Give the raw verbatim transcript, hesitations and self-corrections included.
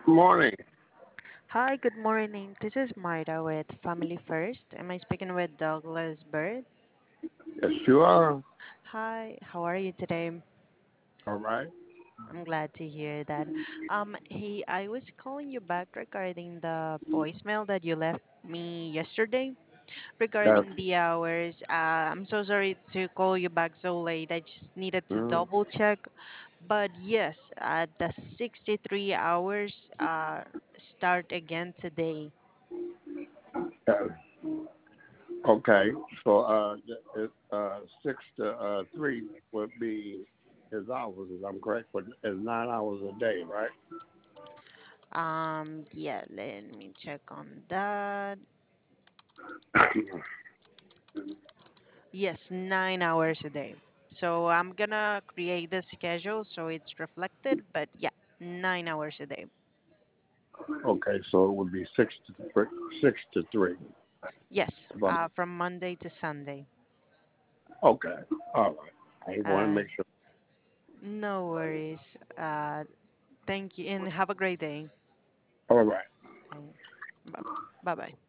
Morning. Hi, good morning. This is Marta with Family First. Am I speaking with Douglas Bird? Yes, you are. Hi, how are you today? All right. I'm glad to hear that. Um, hey, I was calling you back regarding the voicemail that you left me yesterday Yes. regarding the hours. Uh, I'm so sorry to call you back so late. I just needed to Mm, double check. But yes, uh, the sixty-three hours uh, start again today. yes. Okay. So uh, it, uh, six to uh, three would be his hours, if I'm correct, but it's nine hours a day, right? Um, yeah, let me check on that. Yes, nine hours a day. So I'm gonna create the schedule so it's reflected, but yeah, nine hours a day. Okay. So it would be six to three. Six to three. Yes, If I'm, uh, from Monday to Sunday. okay. All right. I just want to Uh, make sure. no worries. Uh, thank you and have a great day. All right. Bye bye.